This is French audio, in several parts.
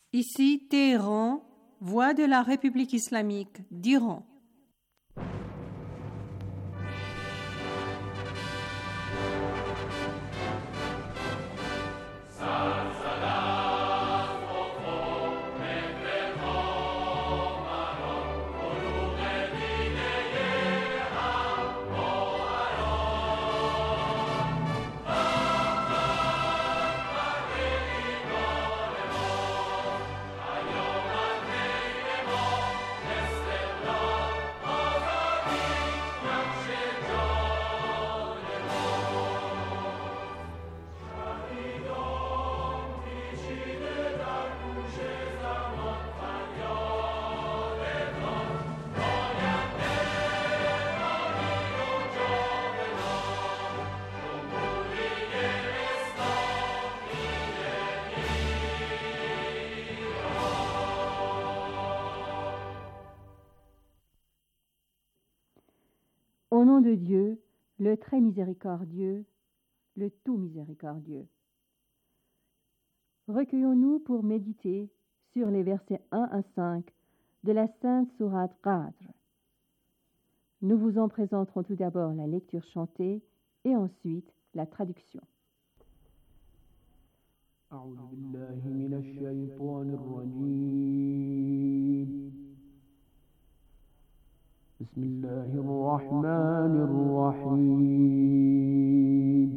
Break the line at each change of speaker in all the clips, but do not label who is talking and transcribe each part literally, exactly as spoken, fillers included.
Ici Téhéran, voix de la République islamique d'Iran.
Au nom de Dieu, le très miséricordieux, le tout miséricordieux. Recueillons-nous pour méditer sur les versets un à cinq de la Sainte Sourate Qadr. Nous vous en présenterons tout d'abord la lecture chantée et ensuite la traduction.
أعوذ بالله من الشيطان الرجيم بسم الله الرحمن الرحيم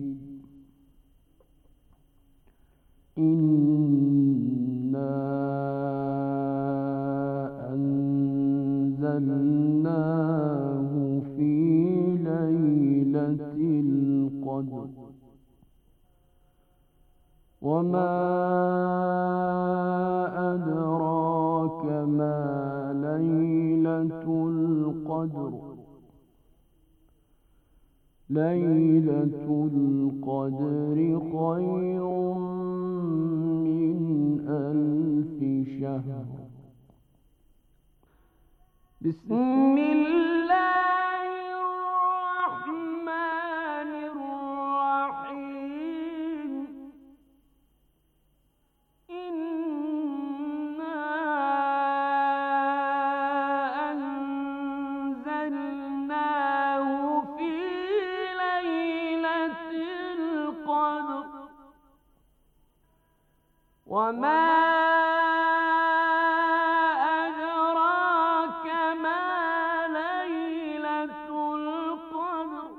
إنا أنزلناه في ليلة القدر وما أدراك ما ليلة القدر ليلة القدر خير من ألف شهر بسم الله الرحمن الرحيم إنا أنزلناه في ليلة القدر وما أدراك ما ليلة القدر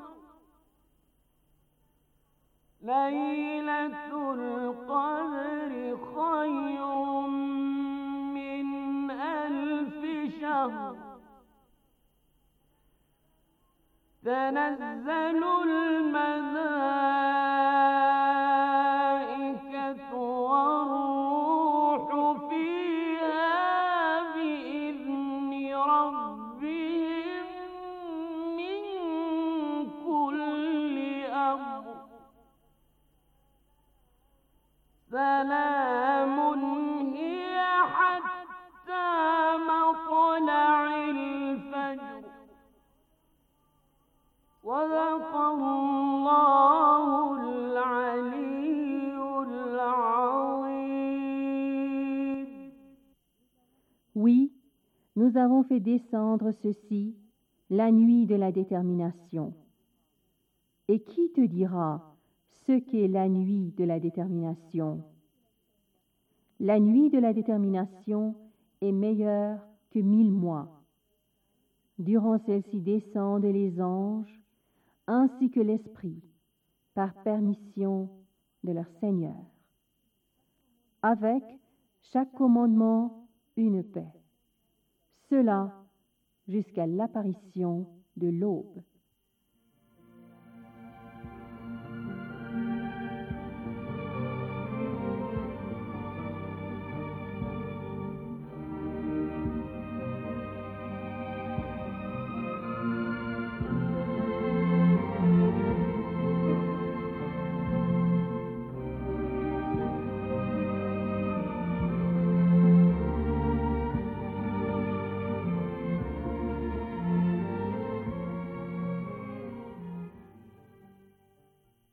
ليلة القدر خير من ألف شهر تنزل الملائكة والروح فيها بإذن ربهم من كل أمر سلام هي حتى مطلع الفجر صدق الله العلي العظيم.
Oui, nous avons fait descendre ceci la nuit de la détermination. Et qui te dira ce qu'est la nuit de la détermination? La nuit de la détermination est meilleure que mille mois. Durant celle-ci descendent les anges ainsi que l'Esprit, par permission de leur Seigneur. Avec chaque commandement, une paix. Cela jusqu'à l'apparition de l'aube.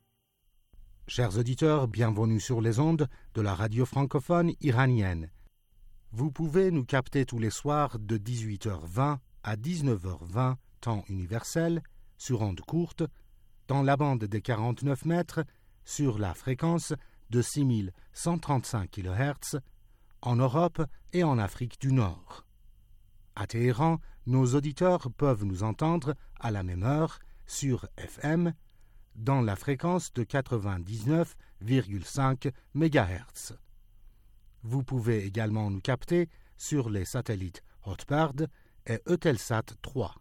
Chers auditeurs, bienvenue sur les ondes de la radio francophone iranienne. Vous pouvez nous capter tous les soirs de dix-huit heures vingt à dix-neuf heures vingt, temps universel, sur onde courte, dans la bande des quarante-neuf mètres, sur la fréquence de six mille cent trente-cinq kilohertz, en Europe et en Afrique du Nord. À Téhéran, nos auditeurs peuvent nous entendre à la même heure sur F M, dans la fréquence de quatre-vingt-dix-neuf virgule cinq mégahertz. Vous pouvez également nous capter sur les satellites Hotbird et Eutelsat trois.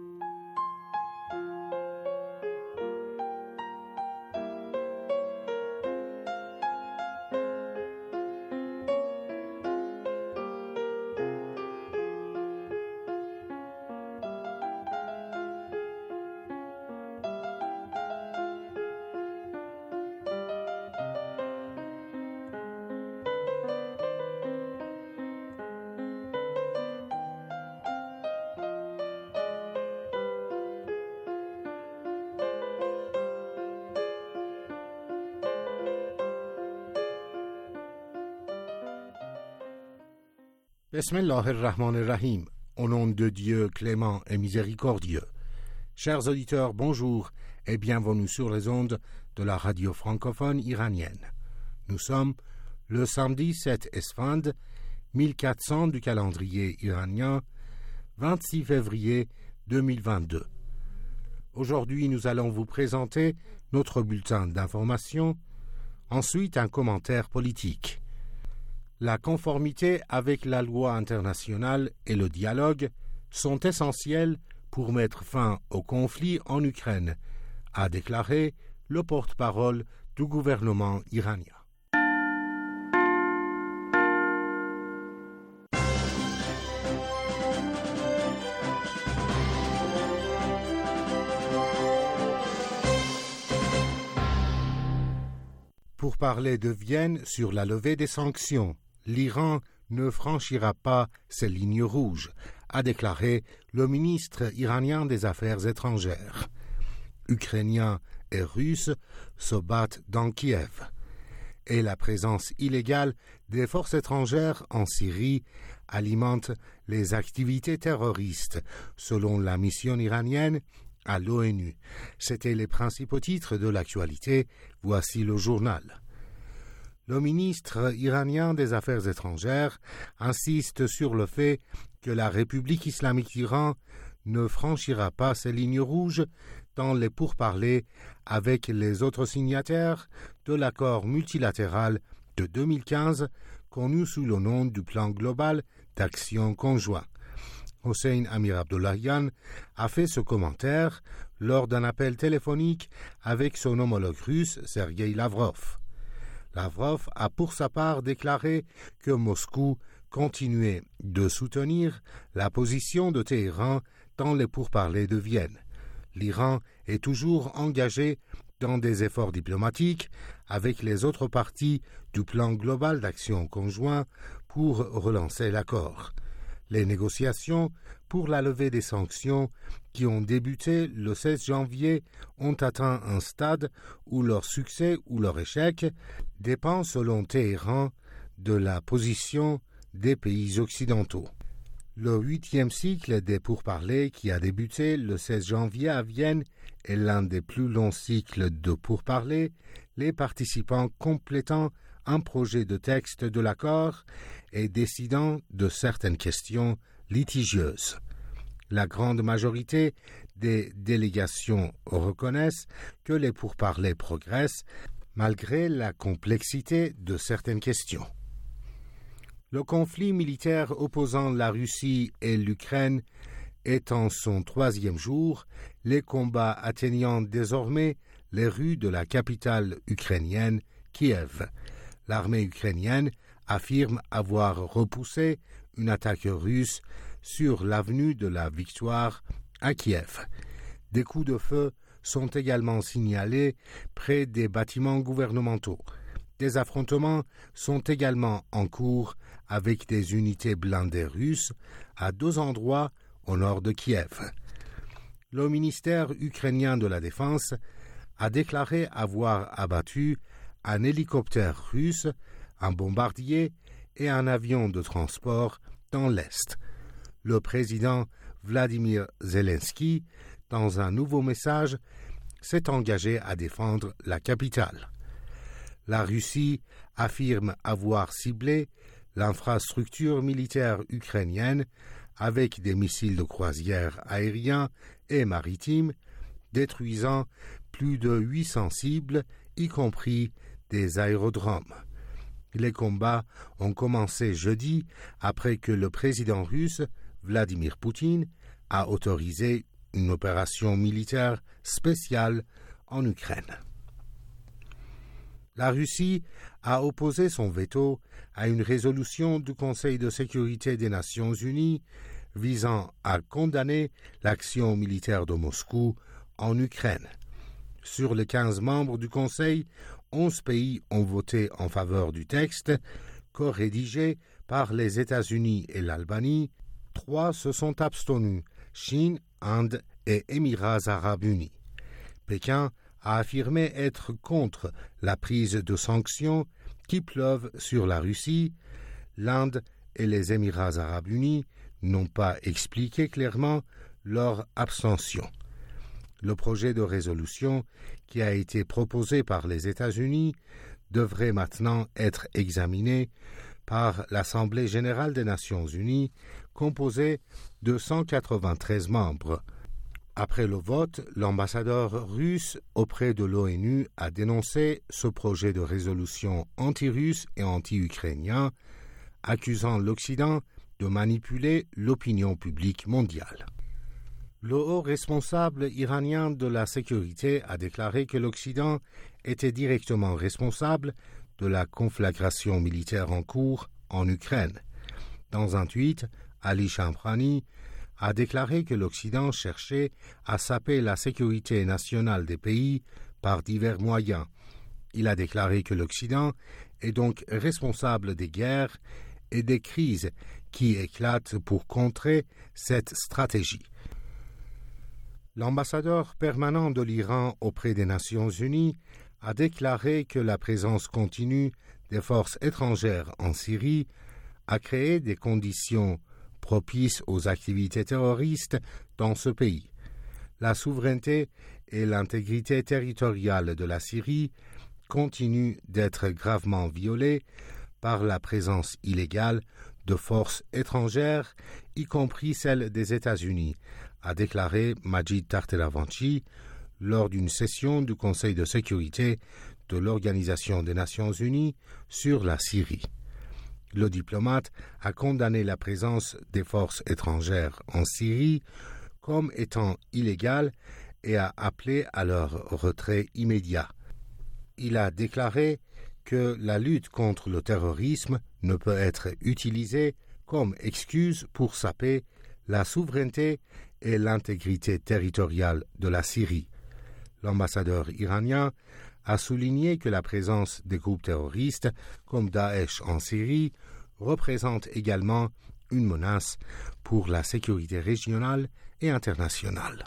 Bismillah ar-Rahman ar-Rahim, au nom de Dieu clément et miséricordieux. Chers auditeurs, bonjour et bienvenue sur les ondes de la radio francophone iranienne. Nous sommes le samedi sept Esfand, mille quatre cents du calendrier iranien, vingt-six février deux mille vingt-deux. Aujourd'hui, nous allons vous présenter notre bulletin d'information, ensuite un commentaire politique. La conformité avec la loi internationale et le dialogue sont essentiels pour mettre fin au conflit en Ukraine, a déclaré le porte-parole du gouvernement iranien. Pour parler de Vienne sur la levée des sanctions, l'Iran ne franchira pas ses lignes rouges, a déclaré le ministre iranien des Affaires étrangères. Ukrainiens et Russes se battent dans Kiev, et la présence illégale des forces étrangères en Syrie alimente les activités terroristes, selon la mission iranienne à l'ONU. C'étaient les principaux titres de l'actualité. Voici le journal. Le ministre iranien des Affaires étrangères insiste sur le fait que la République islamique d'Iran ne franchira pas ses lignes rouges dans les pourparlers avec les autres signataires de l'accord multilatéral de deux mille quinze connu sous le nom du Plan global d'action conjoint. Hossein Amir Abdollahian a fait ce commentaire lors d'un appel téléphonique avec son homologue russe Sergei Lavrov. Lavrov a pour sa part déclaré que Moscou continuait de soutenir la position de Téhéran dans les pourparlers de Vienne. L'Iran est toujours engagé dans des efforts diplomatiques avec les autres parties du plan global d'action conjoint pour relancer l'accord. Les négociations pour la levée des sanctions qui ont débuté le seize janvier ont atteint un stade où leur succès ou leur échec dépend selon Téhéran de la position des pays occidentaux. Le huitième cycle des pourparlers qui a débuté le seize janvier à Vienne est l'un des plus longs cycles de pourparlers, les participants complétant un projet de texte de l'accord et décidant de certaines questions litigieuses. La grande majorité des délégations reconnaissent que les pourparlers progressent malgré la complexité de certaines questions. Le conflit militaire opposant la Russie et l'Ukraine est en son troisième jour, les combats atteignant désormais les rues de la capitale ukrainienne, Kiev. L'armée ukrainienne affirme avoir repoussé une attaque russe sur l'avenue de la Victoire à Kiev. Des coups de feu sont également signalés près des bâtiments gouvernementaux. Des affrontements sont également en cours avec des unités blindées russes à deux endroits au nord de Kiev. Le ministère ukrainien de la Défense a déclaré avoir abattu un hélicoptère russe, un bombardier et un avion de transport dans l'Est. Le président Vladimir Zelensky, dans un nouveau message, s'est engagé à défendre la capitale. La Russie affirme avoir ciblé l'infrastructure militaire ukrainienne avec des missiles de croisière aériens et maritimes, détruisant plus de huit cents cibles, y compris des aérodromes. Les combats ont commencé jeudi après que le président russe, Vladimir Poutine, a autorisé une opération militaire spéciale en Ukraine. La Russie a opposé son veto à une résolution du Conseil de sécurité des Nations unies visant à condamner l'action militaire de Moscou en Ukraine. Sur les quinze membres du Conseil, onze pays ont voté en faveur du texte, co-rédigé par les États-Unis et l'Albanie. Trois se sont abstenus, Chine, Inde et Émirats arabes unis. Pékin a affirmé être contre la prise de sanctions qui pleuvent sur la Russie. L'Inde et les Émirats arabes unis n'ont pas expliqué clairement leur abstention. Le projet de résolution qui a été proposé par les États-Unis devrait maintenant être examiné par l'Assemblée générale des Nations unies, composée de cent quatre-vingt-treize membres. Après le vote, l'ambassadeur russe auprès de l'ONU a dénoncé ce projet de résolution anti-russe et anti-ukrainien, accusant l'Occident de manipuler l'opinion publique mondiale. Le haut responsable iranien de la sécurité a déclaré que l'Occident était directement responsable de la conflagration militaire en cours en Ukraine. Dans un tweet, Ali Shamkhani a déclaré que l'Occident cherchait à saper la sécurité nationale des pays par divers moyens. Il a déclaré que l'Occident est donc responsable des guerres et des crises qui éclatent pour contrer cette stratégie. L'ambassadeur permanent de l'Iran auprès des Nations unies a déclaré que la présence continue des forces étrangères en Syrie a créé des conditions propices aux activités terroristes dans ce pays. La souveraineté et l'intégrité territoriale de la Syrie continuent d'être gravement violées par la présence illégale de forces étrangères, y compris celles des États-Unis, a déclaré Majid Tahteravanchi lors d'une session du Conseil de sécurité de l'Organisation des Nations unies sur la Syrie. Le diplomate a condamné la présence des forces étrangères en Syrie comme étant illégale et a appelé à leur retrait immédiat. Il a déclaré que la lutte contre le terrorisme ne peut être utilisée comme excuse pour saper la souveraineté et l'intégrité territoriale de la Syrie. L'ambassadeur iranien a souligné que la présence des groupes terroristes comme Daesh en Syrie représente également une menace pour la sécurité régionale et internationale.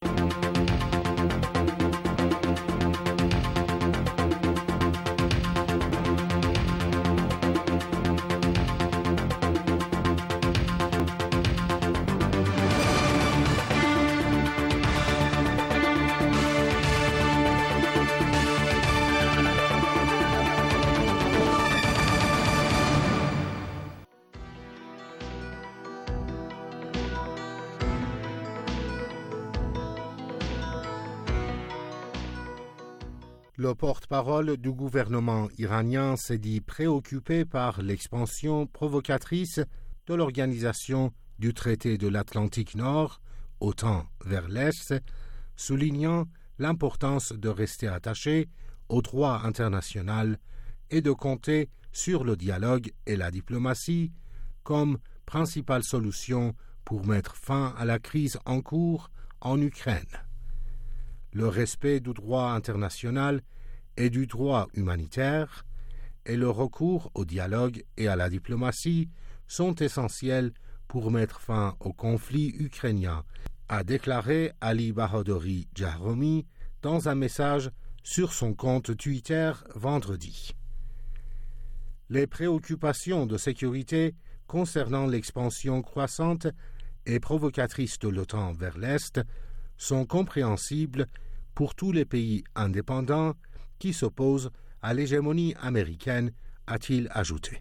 Le porte-parole du gouvernement iranien s'est dit préoccupé par l'expansion provocatrice de l'Organisation du traité de l'Atlantique Nord, OTAN vers l'Est, soulignant l'importance de rester attaché au droit international et de compter sur le dialogue et la diplomatie comme principale solution pour mettre fin à la crise en cours en Ukraine. Le respect du droit international et du droit humanitaire et le recours au dialogue et à la diplomatie sont essentiels pour mettre fin au conflit ukrainien, a déclaré Ali Bahadouri Jahromi dans un message sur son compte Twitter vendredi. Les préoccupations de sécurité concernant l'expansion croissante et provocatrice de l'OTAN vers l'Est sont compréhensibles pour tous les pays indépendants qui s'opposent à l'hégémonie américaine, a-t-il ajouté.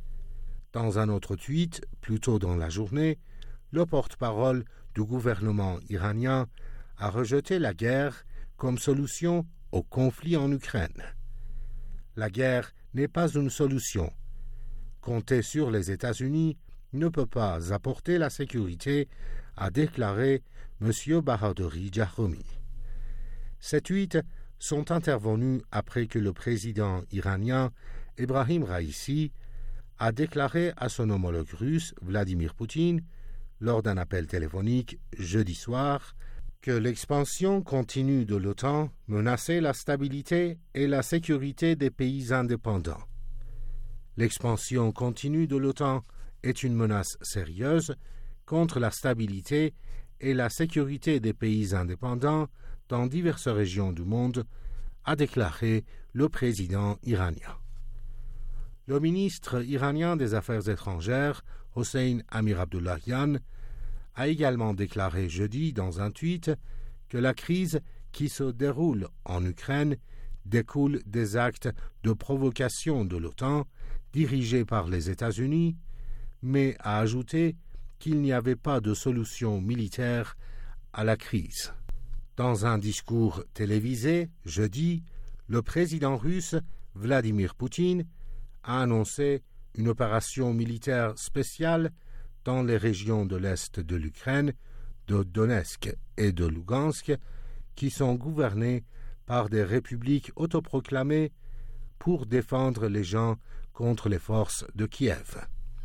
Dans un autre tweet, plus tôt dans la journée, le porte-parole du gouvernement iranien a rejeté la guerre comme solution au conflit en Ukraine. La guerre n'est pas une solution. Compter sur les États-Unis ne peut pas apporter la sécurité, a déclaré M. Bahadouri Jahromi. Ces tweets sont intervenus après que le président iranien Ebrahim Raïssi a déclaré à son homologue russe Vladimir Poutine, lors d'un appel téléphonique jeudi soir, que l'expansion continue de l'OTAN menaçait la stabilité et la sécurité des pays indépendants. L'expansion continue de l'OTAN est une menace sérieuse contre la stabilité et la sécurité des pays indépendants dans diverses régions du monde, a déclaré le président iranien. Le ministre iranien des Affaires étrangères, Hossein Amir Abdollahian, a également déclaré jeudi dans un tweet que la crise qui se déroule en Ukraine découle des actes de provocation de l'OTAN dirigés par les États-Unis, mais a ajouté qu'il n'y avait pas de solution militaire à la crise. Dans un discours télévisé jeudi, le président russe Vladimir Poutine a annoncé une opération militaire spéciale dans les régions de l'Est de l'Ukraine, de Donetsk et de Lugansk, qui sont gouvernées par des républiques autoproclamées pour défendre les gens contre les forces de Kiev.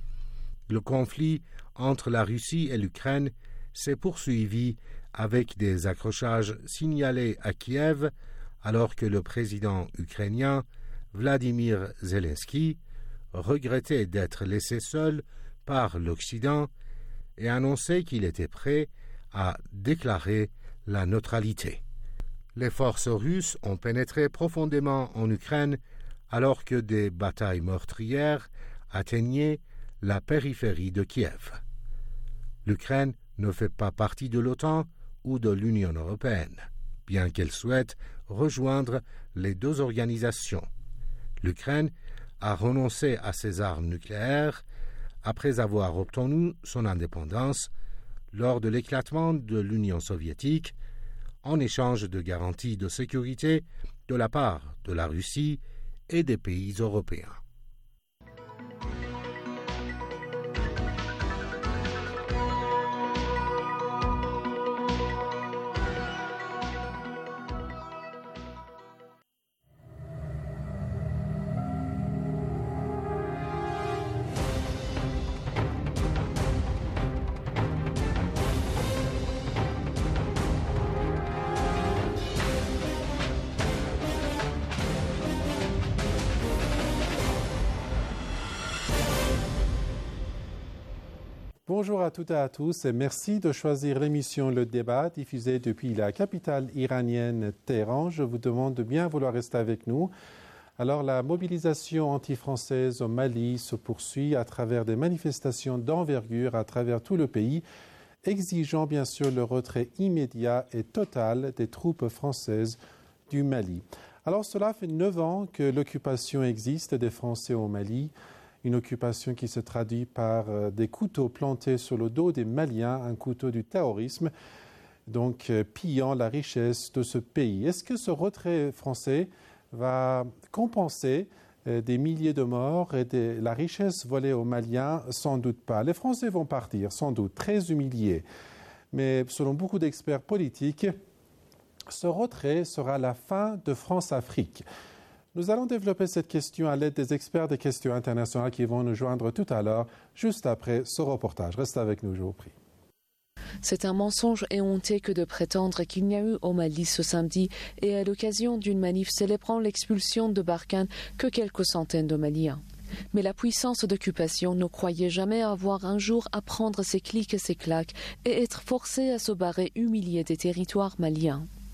Le conflit entre la Russie et l'Ukraine s'est poursuivi avec des accrochages signalés à Kiev, alors que le président ukrainien Vladimir Zelensky regrettait d'être laissé seul par l'Occident et annonçait qu'il était prêt à déclarer la neutralité. Les forces russes ont pénétré profondément en Ukraine alors que des batailles meurtrières atteignaient la périphérie de Kiev. L'Ukraine ne fait pas partie de l'OTAN ou de l'Union européenne, bien qu'elle souhaite rejoindre les deux organisations. L'Ukraine a renoncé à ses armes nucléaires après avoir obtenu son indépendance lors de l'éclatement de l'Union soviétique en échange de garanties de sécurité de la part de la Russie et des pays européens.
Bonjour à toutes et à tous et merci de choisir l'émission Le Débat diffusée depuis la capitale iranienne Téhéran. Je vous demande de bien vouloir rester avec nous. Alors la mobilisation anti-française au Mali se poursuit à travers des manifestations d'envergure à travers tout le pays, exigeant bien sûr le retrait immédiat et total des troupes françaises du Mali. Alors cela fait neuf ans que l'occupation existe des Français au Mali. Une occupation qui se traduit par euh, des couteaux plantés sur le dos des Maliens, un couteau du terrorisme, donc euh, pillant la richesse de ce pays. Est-ce que ce retrait français va compenser euh, des milliers de morts et de la richesse volée aux Maliens? Sans doute pas. Les Français vont partir, sans doute, très humiliés. Mais selon beaucoup d'experts politiques, ce retrait sera la fin de France-Afrique. Nous allons développer cette question à l'aide des experts des questions internationales qui vont nous joindre tout à l'heure, juste après ce reportage. Restez avec nous, je vous prie.
C'est un mensonge éhonté que de prétendre qu'il n'y a eu au Mali ce samedi et à l'occasion d'une manif célébrant l'expulsion de Barkhane que quelques centaines de Maliens. Mais la puissance d'occupation ne croyait jamais avoir un jour à prendre ses clics et ses claques et être forcée à se barrer humiliée des territoires maliens.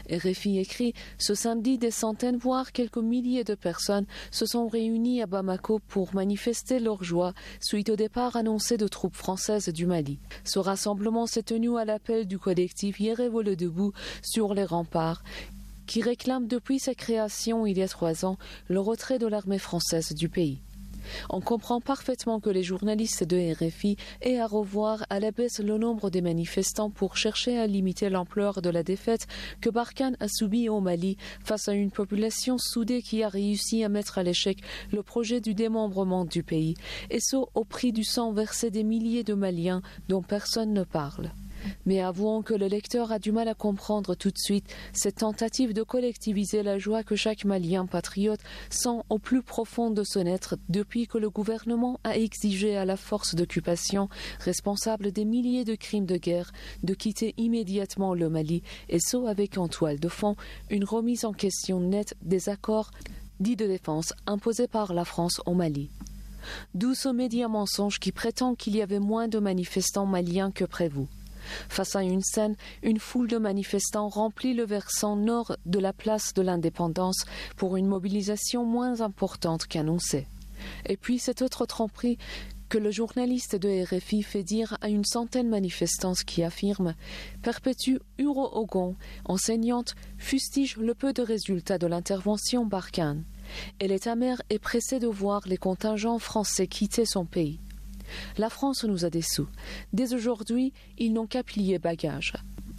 R F I écrit « Ce samedi, des centaines, voire quelques milliers de personnes se sont réunies à Bamako pour manifester leur joie suite au départ annoncé de troupes françaises du Mali. Ce rassemblement s'est tenu à l'appel du collectif Yérévole debout sur les remparts, qui réclame depuis sa création il y a trois ans le retrait de l'armée française du pays. On comprend parfaitement que les journalistes de R F I aient à revoir à la baisse le nombre des manifestants pour chercher à limiter l'ampleur de la défaite que Barkhane a subie au Mali face à une population soudée qui a réussi à mettre à l'échec le projet du démembrement du pays, et ce au prix du sang versé des milliers de Maliens dont personne ne parle. Mais avouons que le lecteur a du mal à comprendre tout de suite cette tentative de collectiviser la joie que chaque Malien patriote sent au plus profond de son être depuis que le gouvernement a exigé à la force d'occupation responsable des milliers de crimes de guerre de quitter immédiatement le Mali, et ce avec en toile de fond une remise en question nette des accords dits de défense imposés par la France au Mali. D'où ce média mensonge qui prétend qu'il y avait moins de manifestants maliens que prévu. Face à une scène, une foule de manifestants remplit le versant nord de la place de l'Indépendance pour une mobilisation moins importante qu'annoncée. Et puis cette autre tromperie que le journaliste de R F I fait dire à une centaine de manifestants qui affirment « Perpétue Uro Ogon, enseignante, fustige le peu de résultats de l'intervention Barkhane. Elle est amère et pressée de voir les contingents français quitter son pays. La France nous a déçus. Dès aujourd'hui, ils n'ont qu'à plier bagages.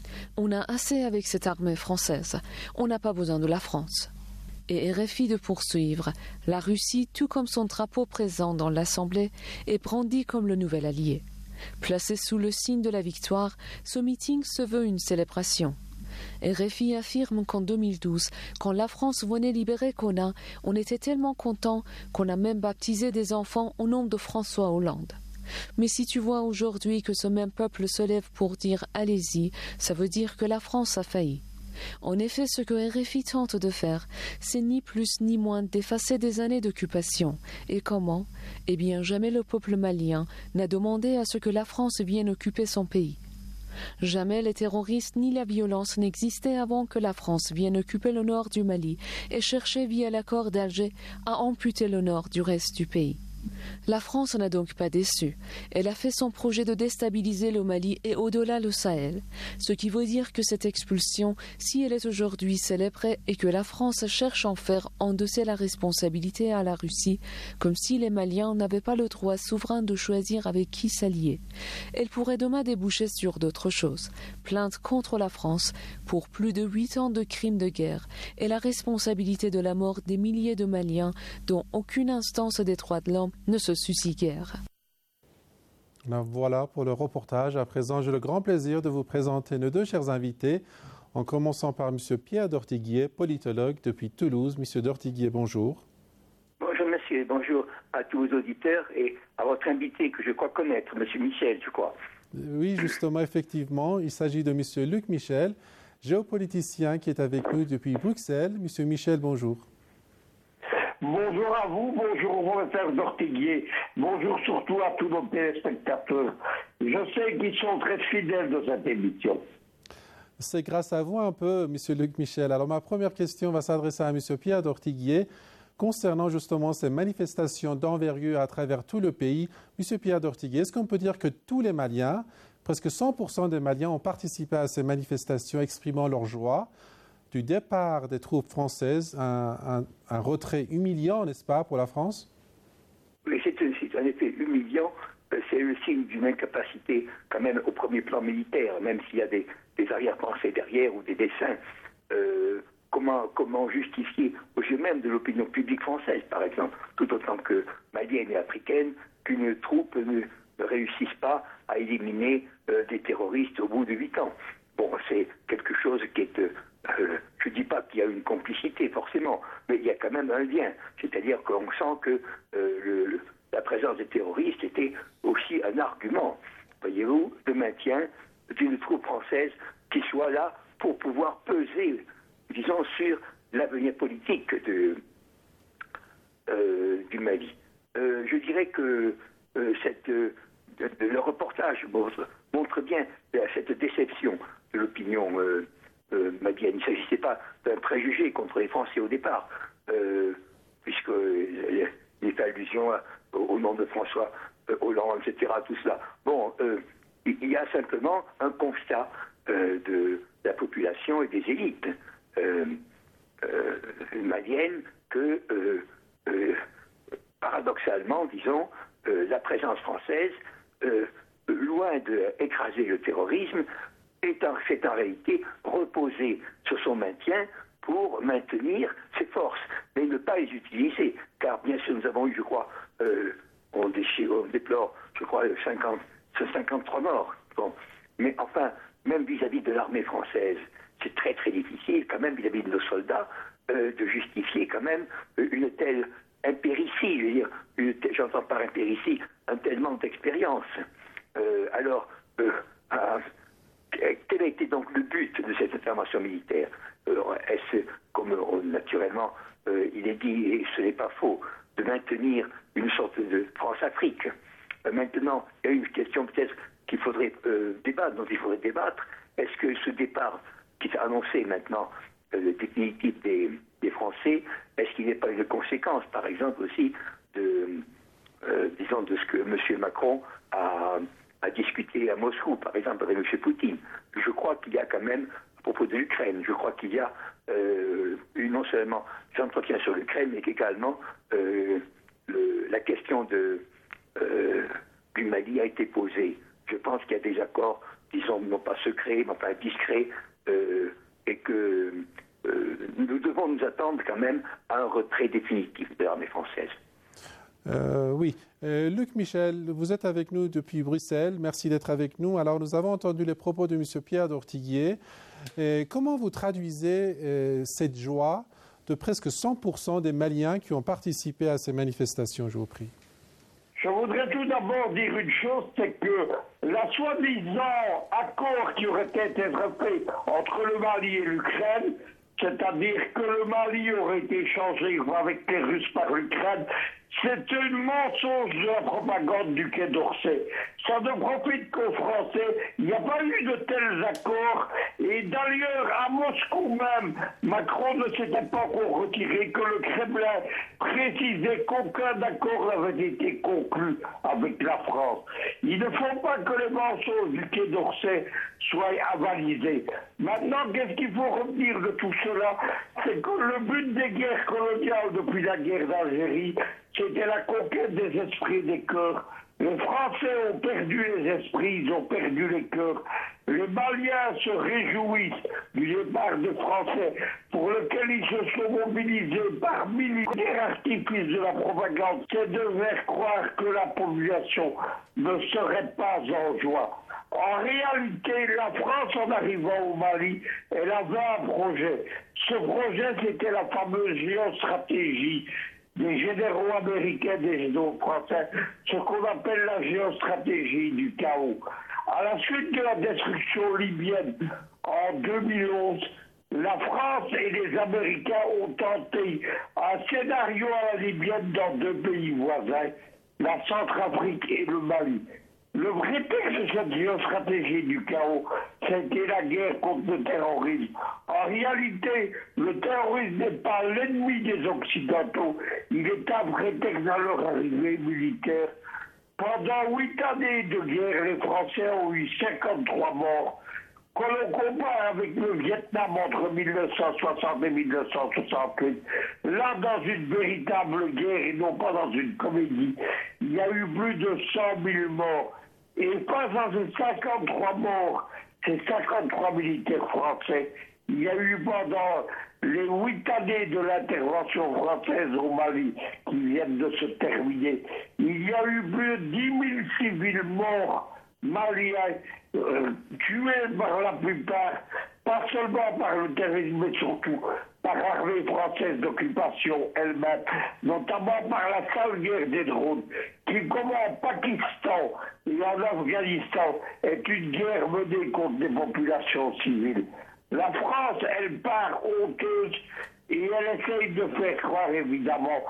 On a assez avec cette armée française. On n'a pas besoin de la France. » Et R F I de poursuivre. La Russie, tout comme son drapeau présent dans l'Assemblée, est brandi comme le nouvel allié. Placé sous le signe de la victoire, ce meeting se veut une célébration. R F I affirme qu'en deux mille douze, quand la France venait libérer Kona, on était tellement content qu'on a même baptisé des enfants au nom de François Hollande. Mais si tu vois aujourd'hui que ce même peuple se lève pour dire « allez-y », ça veut dire que la France a failli. En effet, ce que R F I tente de faire, c'est ni plus ni moins d'effacer des années d'occupation. Et comment ? Eh bien, jamais le peuple malien n'a demandé à ce que la France vienne occuper son pays. Jamais les terroristes ni la violence n'existaient avant que la France vienne occuper le nord du Mali et chercher via l'accord d'Alger à amputer le nord du reste du pays. La France n'a donc pas déçu. Elle a fait son projet de déstabiliser le Mali et au-delà le Sahel, ce qui veut dire que cette expulsion, si elle est aujourd'hui célébrée et que la France cherche en faire endosser la responsabilité à la Russie, comme si les Maliens n'avaient pas le droit souverain de choisir avec qui s'allier, elle pourrait demain déboucher sur d'autres choses. Plainte contre la France pour plus de huit ans de crimes de guerre et la responsabilité de la mort des milliers de Maliens dont aucune instance des droits de l'homme ne se soucie guère.
Voilà pour le reportage. À présent, j'ai le grand plaisir de vous présenter nos deux chers invités, en commençant par M. Pierre d'Ortiguier, politologue depuis Toulouse. M. d'Ortiguier, bonjour.
Bonjour monsieur, bonjour à tous vos auditeurs et à votre invité que je crois connaître, M. Michel, je crois.
Oui, justement, effectivement, il s'agit de M. Luc Michel, géopoliticien qui est avec nous depuis Bruxelles. M. Michel, bonjour.
Bonjour à vous, bonjour au professeur d'Ortiguier, bonjour surtout à tous nos téléspectateurs. Je sais qu'ils sont très fidèles de cette émission.
C'est grâce à vous un peu, M. Luc Michel. Alors ma première question va s'adresser à M. Pierre d'Ortiguier concernant justement ces manifestations d'envergure à travers tout le pays. M. Pierre d'Ortiguier, est-ce qu'on peut dire que tous les Maliens, presque cent pour cent des Maliens ont participé à ces manifestations exprimant leur joie du départ des troupes françaises, un, un, un retrait humiliant, n'est-ce pas, pour la France?
Oui, c'est, c'est un effet humiliant. C'est le signe d'une incapacité quand même au premier plan militaire, même s'il y a des, des arrière-pensées derrière ou des dessins. Euh, comment, comment justifier aux yeux même de l'opinion publique française, par exemple, tout autant que malienne et africaine, qu'une troupe ne, ne réussisse pas à éliminer euh, des terroristes au bout de huit ans. Bon, c'est quelque chose qui est... Euh, Euh, je ne dis pas qu'il y a une complicité forcément, mais il y a quand même un lien. C'est-à-dire qu'on sent que euh, le, le, la présence des terroristes était aussi un argument, voyez-vous, de maintien d'une troupe française qui soit là pour pouvoir peser, disons, sur l'avenir politique de, euh, du Mali. Euh, je dirais que euh, cette, euh, de, de, le reportage montre, montre bien cette déception de l'opinion euh, euh, malienne. Il ne s'agissait pas d'un préjugé contre les Français au départ, euh, puisque euh, il fait allusion à, au nom de François euh, Hollande, et cetera. Tout cela. Bon, euh, il y a simplement un constat euh, de la population et des élites euh, euh, maliennes que, euh, euh, paradoxalement, disons, euh, la présence française, euh, loin d'écraser le terrorisme, est en, c'est en réalité reposer sur son maintien pour maintenir ses forces, mais ne pas les utiliser, car bien sûr nous avons eu, je crois, euh, on, déchire, on déplore, je crois, cinquante, cinquante-trois morts. Bon. Mais enfin, même vis-à-vis de l'armée française, c'est très très difficile quand même vis-à-vis de nos soldats euh, de justifier quand même une telle impéritie, je veux dire, une telle, j'entends par impéritie un tel manque d'expérience. Euh, alors, euh, euh, quel a été donc le but de cette intervention militaire? euh, Est-ce, comme on, naturellement euh, il est dit, et ce n'est pas faux, de maintenir une sorte de France-Afrique? euh, Maintenant, il y a une question peut-être qu'il faudrait euh, débattre, dont il faudrait débattre. Est-ce que ce départ qui est annoncé maintenant, euh, définitif des, des Français, est-ce qu'il n'est pas une conséquence, par exemple aussi, de, euh, disons, de ce que M. Macron a, a discuté à Moscou, par exemple, avec M. Poutine? Je crois qu'il y a quand même, à propos de l'Ukraine, je crois qu'il y a euh, non seulement j'entretiens sur l'Ukraine, mais qu'également euh, le, la question de, euh, du Mali a été posée. Je pense qu'il y a des accords, disons, non pas secrets, mais enfin discrets, euh, et que euh, nous devons nous attendre quand même à un retrait définitif de l'armée française.
Euh, oui. Euh, Luc Michel, vous êtes avec nous depuis Bruxelles. Merci d'être avec nous. Alors, nous avons entendu les propos de M. Pierre d'Ortiguier. Et comment vous traduisez euh, cette joie de presque cent pour cent des Maliens qui ont participé à ces manifestations, je vous prie?
Je voudrais tout d'abord dire une chose, c'est que la soi-disant accord qui aurait été fait entre le Mali et l'Ukraine, c'est-à-dire que le Mali aurait été échangé avec les Russes par l'Ukraine, c'est un mensonge de la propagande du Quai d'Orsay. Ça ne profite qu'aux Français. Il n'y a pas eu de tels accords. Et d'ailleurs, à Moscou même, Macron ne s'était pas encore retiré, que le Kremlin précisait qu'aucun accord n'avait été conclu avec la France. Il ne faut pas que les mensonges du Quai d'Orsay soient avalisés. Maintenant, qu'est-ce qu'il faut retenir de tout cela? C'est que le but des guerres coloniales depuis la guerre d'Algérie, c'était la conquête des esprits et des cœurs. Les Français ont perdu les esprits, ils ont perdu les cœurs. Les Maliens se réjouissent du départ des Français, pour lequel ils se sont mobilisés par milliers d'artifices de la propagande. C'est de faire croire que la population ne serait pas en joie. En réalité, la France, en arrivant au Mali, elle avait un projet. Ce projet, c'était la fameuse géostratégie des généraux américains, des généraux français, ce qu'on appelle la géostratégie du chaos. À la suite de la destruction libyenne en deux mille onze, la France et les Américains ont tenté un scénario à la libyenne dans deux pays voisins, la Centrafrique et le Mali. Le vrai texte de cette géostratégie du chaos, c'était la guerre contre le terrorisme. En réalité, le terrorisme n'est pas l'ennemi des Occidentaux, il est un vrai texte dans leur arrivée militaire. Pendant huit années de guerre, les Français ont eu cinquante-trois morts. Quand on compare avec le Vietnam entre mille neuf cent soixante et mille neuf cent soixante-huit, là, dans une véritable guerre et non pas dans une comédie, il y a eu plus de cent mille morts. Et pas dans ces cinquante-trois morts, ces cinquante-trois militaires français, il y a eu pendant les huit années de l'intervention française au Mali qui viennent de se terminer, il y a eu plus de dix mille civils morts maliens, euh, tués par la plupart, pas seulement par le terrorisme, mais surtout par l'armée française d'occupation elle-même, notamment par la sale guerre des drones, qui, comme en Pakistan et en Afghanistan, est une guerre menée contre des populations civiles. La France, elle part honteuse et elle essaye de faire croire, évidemment,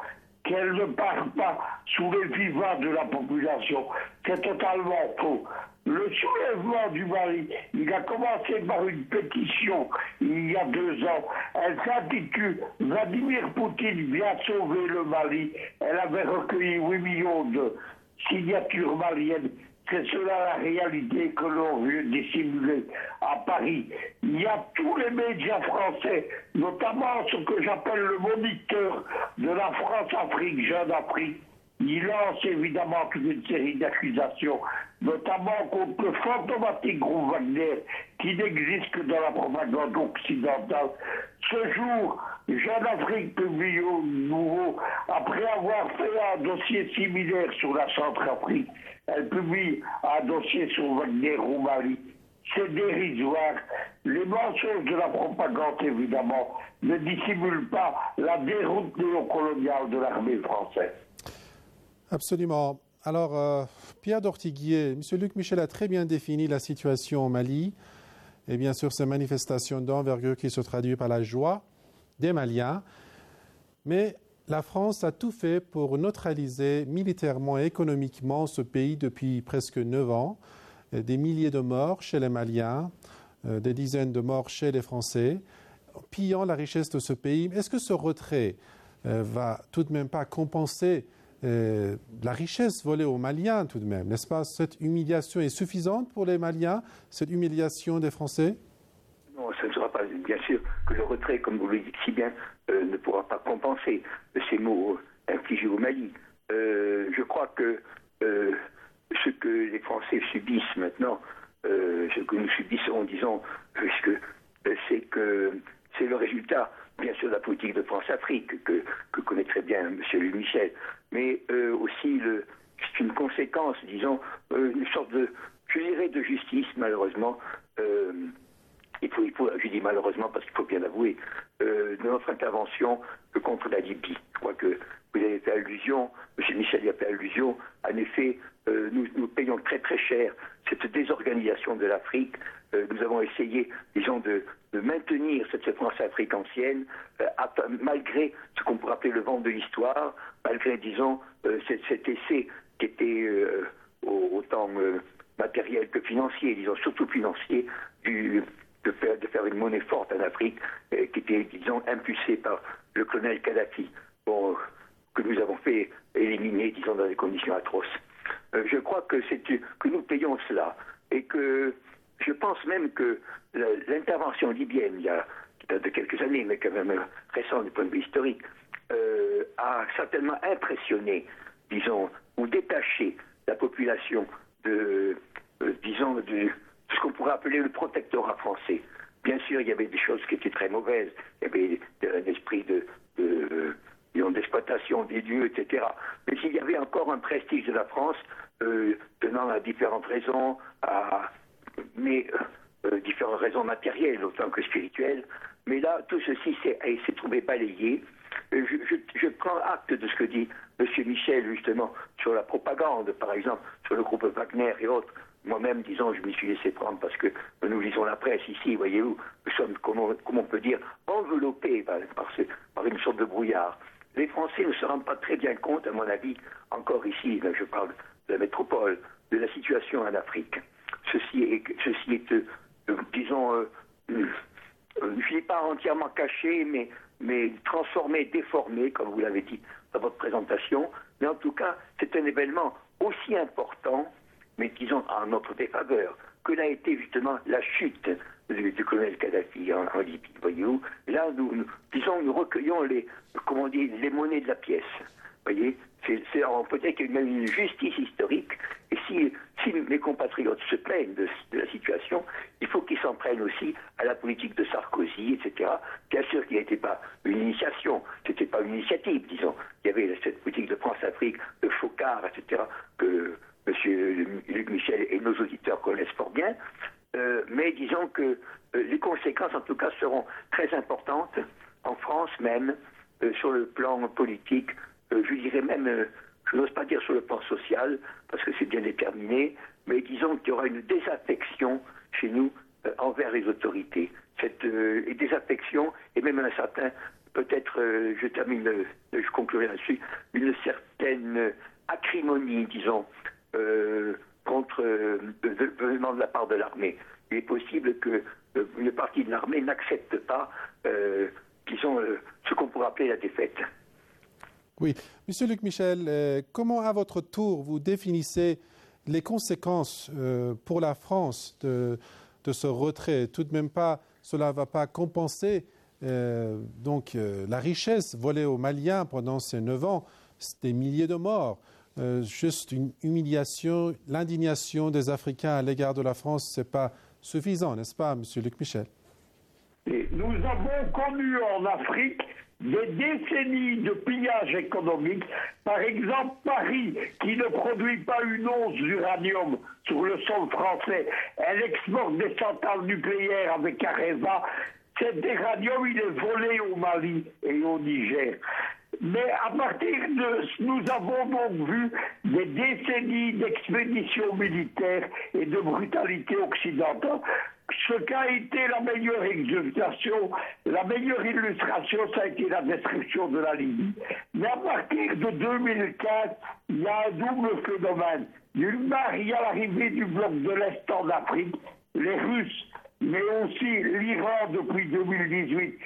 qu'elle ne part pas sous les vivants de la population. C'est totalement faux. Le soulèvement du Mali, il a commencé par une pétition il y a deux ans. Elle s'intitule « Vladimir Poutine vient sauver le Mali ». Elle avait recueilli huit millions de signatures maliennes. C'est cela la réalité que l'on veut dissimuler à Paris. Il y a tous les médias français, notamment ce que j'appelle le moniteur de la France-Afrique, Jeune Afrique. Il lance évidemment toute une série d'accusations, notamment contre le fantomatique groupe Wagner, qui n'existe que dans la propagande occidentale. Ce jour, Jeune Afrique publie au nouveau, après avoir fait un dossier similaire sur la Centrafrique, elle publie un dossier sur Wagner au Mali. C'est dérisoire. Les mensonges de la propagande, évidemment, ne dissimulent pas la déroute néocoloniale de l'armée française.
Absolument. Alors, euh, Pierre d'Ortiguier, M. Luc Michel a très bien défini la situation au Mali et bien sûr ces manifestations d'envergure qui se traduisent par la joie des Maliens. Mais la France a tout fait pour neutraliser militairement et économiquement ce pays depuis presque neuf ans. Des milliers de morts chez les Maliens, euh, des dizaines de morts chez les Français, pillant la richesse de ce pays. Est-ce que ce retrait euh, va tout de même pas compenser Euh, la richesse volée aux Maliens tout de même, n'est-ce pas? Cette humiliation est suffisante pour les Maliens, cette humiliation des Français?
Non, ce ne sera pas, bien sûr, que le retrait, comme vous le dites si bien, euh, ne pourra pas compenser ces maux infligés au Mali. Euh, je crois que euh, ce que les Français subissent maintenant, euh, ce que nous subissons, disons, puisque euh, c'est que c'est le résultat, bien sûr, de la politique de France-Afrique, que, que connaît très bien M. Luc Michel, mais euh, aussi le, c'est une conséquence, disons, euh, une sorte de, je dirais, de justice, malheureusement. Euh, il faut, il faut, je dis malheureusement parce qu'il faut bien l'avouer, euh, de notre intervention contre la Libye. Je crois que vous avez fait allusion, M. Michel y a fait allusion, en effet, euh, nous, nous payons très très cher cette désorganisation de l'Afrique. Euh, nous avons essayé, disons, de, de maintenir cette France-Afrique ancienne, euh, à, malgré ce qu'on pourrait appeler le vent de l'histoire, malgré, disons, euh, cet, cet essai qui était euh, autant euh, matériel que financier, disons, surtout financier, du, de, faire, de faire une monnaie forte en Afrique, euh, qui était, disons, impulsée par le colonel Kadhafi, bon, que nous avons fait éliminer, disons, dans des conditions atroces. Euh, je crois que, c'est, que nous payons cela, et que je pense même que l'intervention libyenne, il y a de quelques années, mais quand même récente du point de vue historique, euh, a certainement impressionné, disons, ou détaché la population de, euh, disons, de, de ce qu'on pourrait appeler le protectorat français. Bien sûr, il y avait des choses qui étaient très mauvaises, il y avait un esprit de, de, disons, d'exploitation des lieux, et cetera. Mais il y avait encore un prestige de la France, euh, tenant à différentes raisons, à mais euh, différentes raisons matérielles autant que spirituelles. Mais là, tout ceci s'est, s'est trouvé balayé. Je, je, je prends acte de ce que dit M. Michel, justement, sur la propagande, par exemple, sur le groupe Wagner et autres. Moi-même, disons, je m'y suis laissé prendre parce que nous lisons la presse ici, voyez-vous, nous sommes, comme on, comme on peut dire, enveloppés par, par, ce, par une sorte de brouillard. Les Français ne se rendent pas très bien compte, à mon avis, encore ici, là, je parle de la métropole, de la situation en Afrique. Ceci est, ceci est euh, euh, disons, euh, euh, je ne dis pas entièrement caché, mais, mais transformé, déformé, comme vous l'avez dit dans votre présentation. Mais en tout cas, c'est un événement aussi important, mais disons en notre défaveur, que l'a été justement la chute du, du colonel Kadhafi en, en Libye. Voyez-vous, là, nous, nous, disons, nous recueillons les, comment on dit, les monnaies de la pièce. Voyez, c'est, c'est, on peut dire qu'il y a même une justice historique. Et si, si mes compatriotes se plaignent de, de la situation, il faut qu'ils s'en prennent aussi à la politique de Sarkozy, et cetera. Bien sûr qu'il n'était pas une initiation, c'était pas une initiative, disons. Il y avait cette politique de France-Afrique, de Focard, et cetera, que M. Luc Michel et nos auditeurs connaissent fort bien. Euh, mais disons que euh, les conséquences, en tout cas, seront très importantes, en France même, euh, sur le plan politique. Euh, je dirais même, euh, je n'ose pas dire sur le plan social, parce que c'est bien déterminé, mais disons qu'il y aura une désaffection chez nous euh, envers les autorités. cette euh, désaffection et même un certain, peut-être, euh, je termine, euh, je conclurai là-dessus, une certaine acrimonie, disons, euh, contre euh, venant de la part de l'armée. Il est possible que euh, une partie de l'armée n'accepte pas, euh, disons, euh, ce qu'on pourrait appeler la défaite.
Oui. Monsieur Luc Michel, euh, comment à votre tour vous définissez les conséquences euh, pour la France de, de ce retrait? Tout de même pas, cela ne va pas compenser euh, donc, euh, la richesse volée aux Maliens pendant ces neuf ans, des milliers de morts. Euh, juste une humiliation, l'indignation des Africains à l'égard de la France, ce n'est pas suffisant, n'est-ce pas, Monsieur Luc Michel?
Et nous avons connu en Afrique des décennies de pillage économique. Par exemple, Paris, qui ne produit pas une once d'uranium sur le sol français, elle exporte des centrales nucléaires avec Areva. Cet uranium, il est volé au Mali et au Niger. Mais à partir de... Nous avons donc vu des décennies d'expéditions militaires et de brutalité occidentale. Ce qu'a été la meilleure exultation, la meilleure illustration, ça a été la destruction de la Libye. Mais à partir de deux mille quinze, il y a un double phénomène. D'une part, il y a l'arrivée du bloc de l'Est en Afrique, les Russes, mais aussi l'Iran depuis deux mille dix-huit.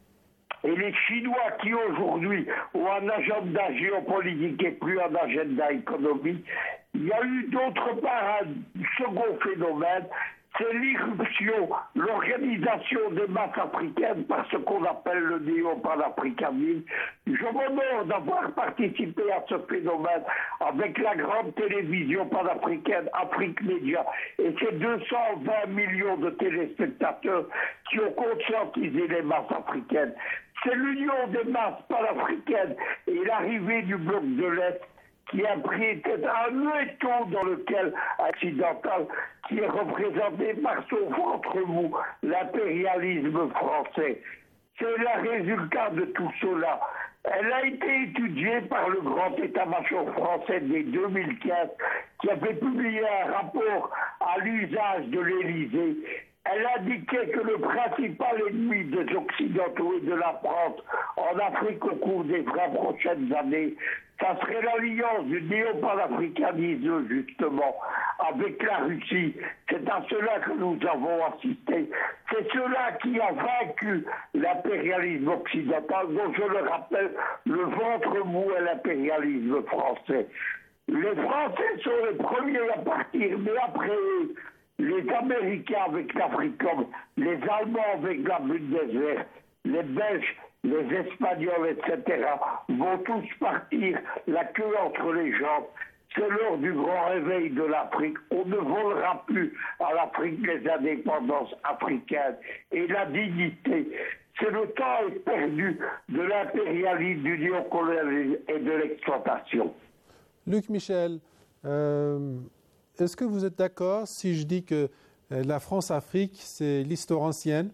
Et les Chinois qui aujourd'hui ont un agenda géopolitique et plus un agenda économique. Il y a eu d'autre part un second phénomène, c'est l'irruption, l'organisation des masses africaines par ce qu'on appelle le néo-panafricanisme. Je m'honore d'avoir participé à ce phénomène avec la grande télévision panafricaine Afrique Média et ses deux cent vingt millions de téléspectateurs qui ont conscientisé les masses africaines. C'est l'union des masses panafricaines et l'arrivée du bloc de l'Est qui a pris un étau dans lequel occidental, qui est représenté par son ventre mou, l'impérialisme français. C'est le résultat de tout cela. Elle a été étudiée par le grand état-major français dès deux mille quinze, qui avait publié un rapport à l'usage de l'Élysée. Elle indiquait que le principal ennemi des Occidentaux et de la France en Afrique au cours des vingt prochaines années, ça serait l'alliance du néo-panafricanisme, justement, avec la Russie. C'est à cela que nous avons assisté. C'est cela qui a vaincu l'impérialisme occidental, dont je le rappelle, le ventre mou est l'impérialisme français. Les Français sont les premiers à partir, mais après eux, les Américains avec l'Africom, les Allemands avec la Bundeswehr, les Belges, les Espagnols, et cetera, vont tous partir la queue entre les jambes. C'est l'heure du grand réveil de l'Afrique. On ne volera plus à l'Afrique les indépendances africaines et la dignité. C'est le temps est perdu de l'impérialisme, du néocolonialisme et de l'exploitation.
Luc Michel, euh, est-ce que vous êtes d'accord si je dis que la France-Afrique, c'est l'histoire ancienne?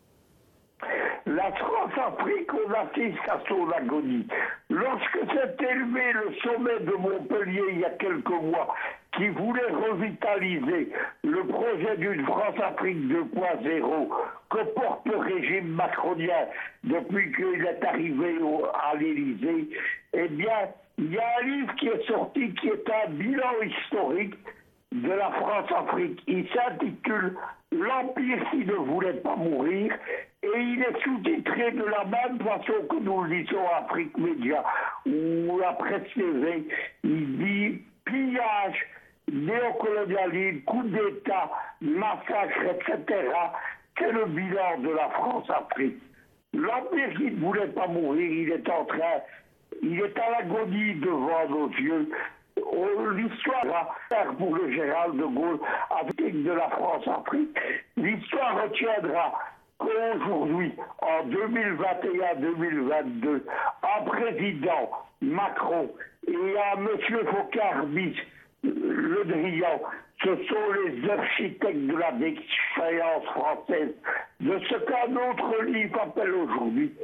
La France-Afrique, on assiste à son agonie. Lorsque s'est élevé le sommet de Montpellier il y a quelques mois, qui voulait revitaliser le projet d'une France-Afrique deux point zéro que porte le régime macronien depuis qu'il est arrivé au, à l'Élysée, eh bien, il y a un livre qui est sorti qui est un bilan historique de la France-Afrique. Il s'intitule « L'Empire qui ne voulait pas mourir » et il est sous-titré de la même façon que nous le disons à Afrique Média ou la presse T V. Il dit « pillage, néocolonialisme, coup d'État, massacre, et cetera » C'est le bilan de la France-Afrique. L'Empire qui ne voulait pas mourir, il est en train, il est à l'agonie devant nos yeux. L'histoire va pour le général de Gaulle avec de la France-Afrique. L'histoire retiendra qu'aujourd'hui, en deux mille vingt et un deux mille vingt-deux, un président Macron et un monsieur Focard-Bis, Le Drian, ce sont les architectes de la déchéance française, de ce qu'un autre livre appelle aujourd'hui le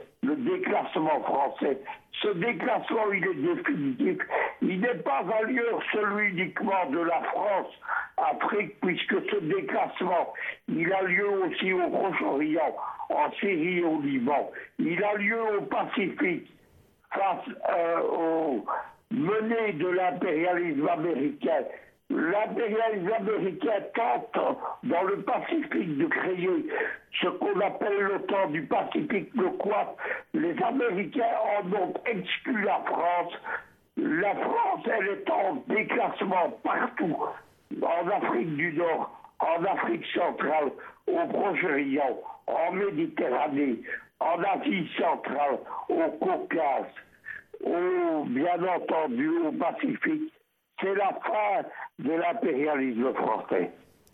déclassement français. Ce déclassement, il est définitif. Il n'est pas ailleurs celui uniquement de la France-Afrique, puisque ce déclassement, il a lieu aussi au Proche-Orient, en Syrie et au Liban. Il a lieu au Pacifique, face euh, aux menées de l'impérialisme américain. L'impérialisme américain tente dans le Pacifique de créer ce qu'on appelle l'OTAN du Pacifique, le Quad. Les Américains en ont exclu la France. La France, elle est en déclassement partout, en Afrique du Nord, en Afrique centrale, au Proche-Orient, en Méditerranée, en Asie centrale, au Caucase, au, bien entendu au Pacifique. C'est la fin de l'impérialisme français.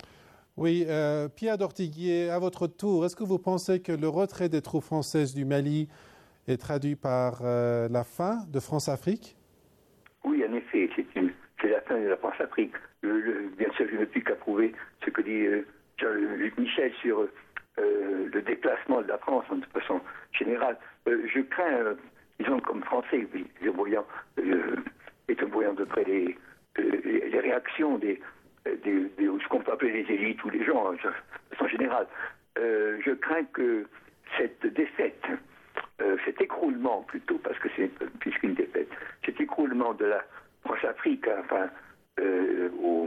Oui, euh, Pierre d'Ortiguier, à votre tour, est-ce que vous pensez que le retrait des troupes françaises du Mali est traduit par euh, la fin de France-Afrique?
Oui, en effet, c'est, une, c'est la fin de la France-Afrique. Le, le, bien sûr, je ne peux qu'approuver ce que dit euh, Jean-Luc Michel sur euh, le déclassement de la France de façon générale. Euh, je crains, euh, disons comme Français, les voyants, euh, étant voyant de près les, les, les réactions des, des, des, ce qu'on peut appeler les élites ou les gens, de façon générale, euh, je crains que cette défaite, euh, cet écroulement plutôt, parce que c'est plus qu'une défaite, cet écroulement de la France-Afrique, enfin, euh, au,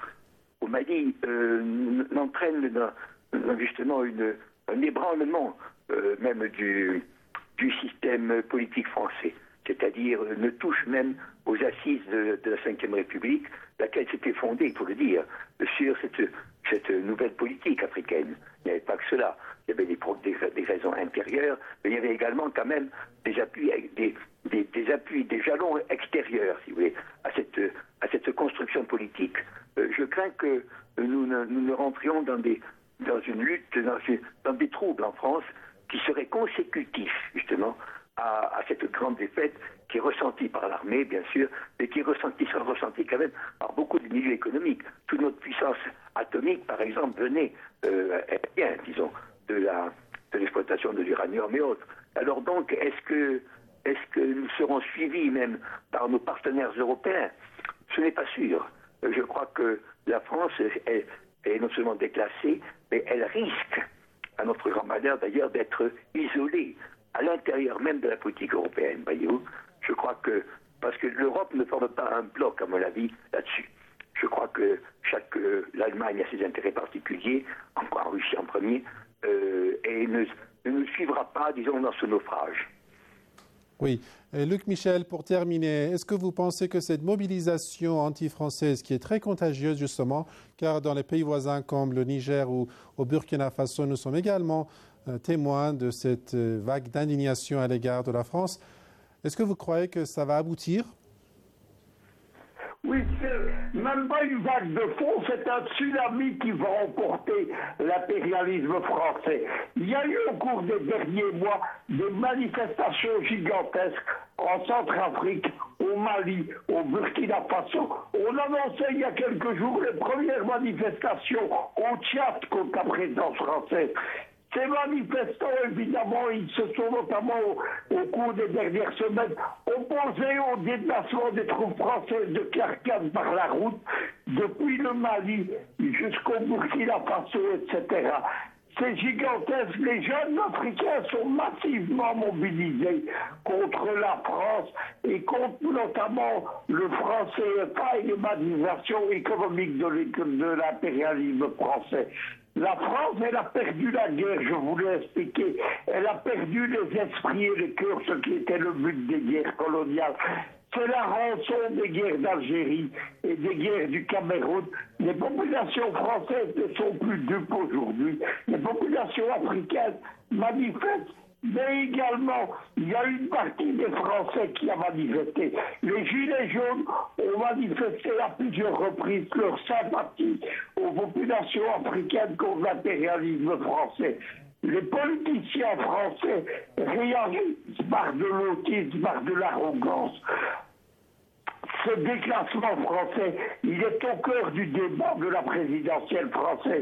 au Mali, euh, n'entraîne dans, justement une, un ébranlement euh, même du, du système politique français. C'est-à-dire ne touche même aux assises de, de la cinquième République, laquelle s'était fondée, il faut le dire, sur cette, cette nouvelle politique africaine. Il n'y avait pas que cela. Il y avait des, des, des raisons intérieures, mais il y avait également quand même des appuis, des, des, des appuis, des jalons extérieurs, si vous voulez, à cette, à cette construction politique. Euh, je crains que nous ne, nous ne rentrions dans, des, dans une lutte, dans, dans des troubles en France qui seraient consécutifs, justement, À, à cette grande défaite qui est ressentie par l'armée, bien sûr, mais qui est ressentie, sera ressentie quand même par beaucoup de milieux économiques. Toute notre puissance atomique, par exemple, venait, euh, bien, disons, de, la, de l'exploitation de l'uranium et autres. Alors donc, est-ce que, est-ce que nous serons suivis même par nos partenaires européens? Ce n'est pas sûr. Je crois que la France est, est non seulement déclassée, mais elle risque, à notre grand malheur d'ailleurs, d'être isolée à l'intérieur même de la politique européenne, voyez-vous. Je crois que, parce que l'Europe ne forme pas un bloc, à mon avis, là-dessus. Je crois que chaque, euh, l'Allemagne a ses intérêts particuliers, en, en Russie en premier, euh, et ne, ne nous suivra pas, disons, dans ce naufrage.
Oui. Et Luc Michel, pour terminer, est-ce que vous pensez que cette mobilisation anti-française, qui est très contagieuse justement, car dans les pays voisins comme le Niger ou au Burkina Faso, nous sommes également euh, témoins de cette euh, vague d'indignation à l'égard de la France, est-ce que vous croyez que ça va aboutir?
Oui, c'est même pas une vague de fond, c'est un tsunami qui va emporter l'impérialisme français. Il y a eu au cours des derniers mois des manifestations gigantesques en Centrafrique, au Mali, au Burkina Faso. On annonçait il y a quelques jours les premières manifestations au Tchad contre la présence française. Ces manifestants, évidemment, ils se sont notamment au, au cours des dernières semaines opposés au déplacement des troupes françaises de Barkhane par la route, depuis le Mali jusqu'au Burkina Faso, et cetera. C'est gigantesque. Les jeunes africains sont massivement mobilisés contre la France et contre notamment le franc C F A et les manifestations économiques de, de l'impérialisme français. La France, elle a perdu la guerre, je vous l'ai expliqué. Elle a perdu les esprits et les cœurs, ce qui était le but des guerres coloniales. C'est la rançon des guerres d'Algérie et des guerres du Cameroun. Les populations françaises ne sont plus dupes aujourd'hui. Les populations africaines manifestent, mais également, il y a une partie des Français qui a manifesté. Les Gilets jaunes ont manifesté à plusieurs reprises leur sympathie aux populations africaines contre l'impérialisme français. Les politiciens français réagissent par de l'autisme, par de l'arrogance. Ce déclassement français, il est au cœur du débat de la présidentielle française.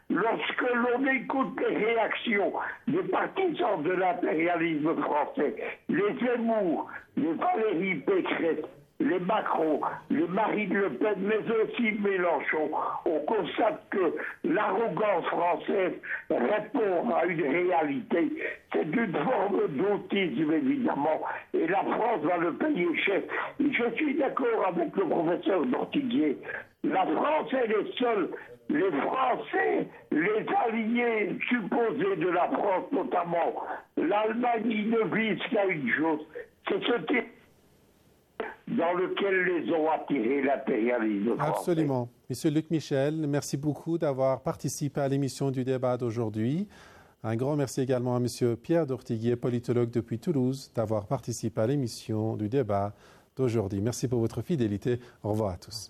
lorsque l'on écoute les réactions des partisans de l'impérialisme français, les Zemmour, les Valérie Pécresse, les Macron, les Marine Le Pen, mais aussi Mélenchon, on constate que l'arrogance française répond à une réalité. C'est une forme d'autisme, évidemment, et la France va le payer cher. Et je suis d'accord avec le professeur Dortiguier. La France, elle est seule. Les Français, les alliés supposés de la France, notamment l'Allemagne, ils ne visent qu'à une chose, c'est ce type dans lequel les ont attirés l'impérialisme français.
Absolument. Monsieur Luc Michel, merci beaucoup d'avoir participé à l'émission du débat d'aujourd'hui. Un grand merci également à Monsieur Pierre Dortiguier, politologue depuis Toulouse, d'avoir participé à l'émission du débat d'aujourd'hui. Merci pour votre fidélité. Au revoir à tous.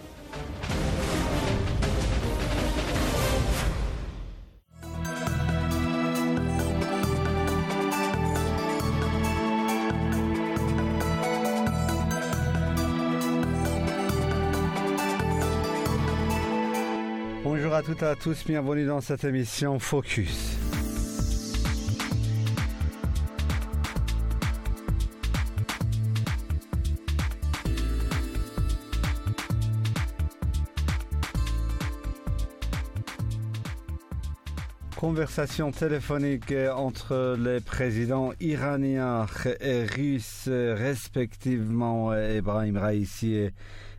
Bonjour à toutes et à tous, bienvenue dans cette émission Focus. Conversation téléphonique entre les présidents iraniens et russes, respectivement Ebrahim Raïssi et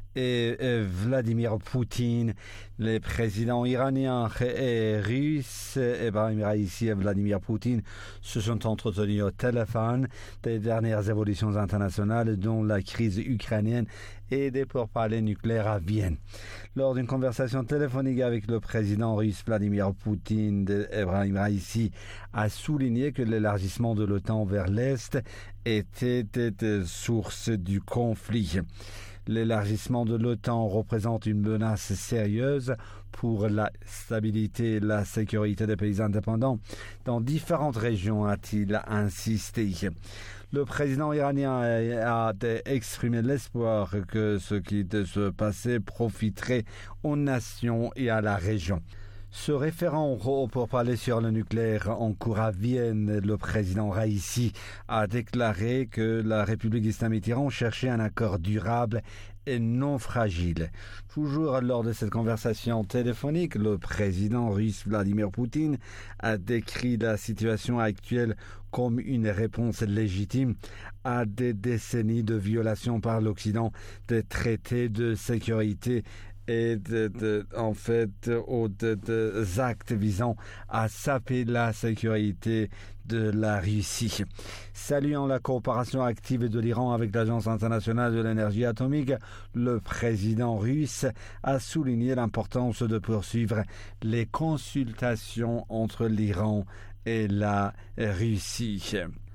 et Vladimir Poutine. Les présidents iraniens et russes, Ebrahim Raïssi et Vladimir Poutine, se sont entretenus au téléphone des dernières évolutions internationales, dont la crise ukrainienne et des pourparlers nucléaires à Vienne. Lors d'une conversation téléphonique avec le président russe Vladimir Poutine, Ebrahim Raïssi a souligné que l'élargissement de l'OTAN vers l'Est était source du conflit. L'élargissement de l'OTAN représente une menace sérieuse pour la stabilité et la sécurité des pays indépendants dans différentes régions, a-t-il insisté. Le président iranien a exprimé l'espoir que ce qui se passait profiterait aux nations et à la région. Se référant au pourparlers sur le nucléaire en cours à Vienne, le président Raïssi a déclaré que la République islamique d'Iran cherchait un accord durable et non fragile. Toujours lors de cette conversation téléphonique, le président russe Vladimir Poutine a décrit la situation actuelle comme une réponse légitime à des décennies de violations par l'Occident des traités de sécurité et de, de, en fait aux de, de, actes visant à saper la sécurité de la Russie. Saluant la coopération active de l'Iran avec l'Agence internationale de l'énergie atomique, le président russe a souligné l'importance de poursuivre les consultations entre l'Iran et la Russie.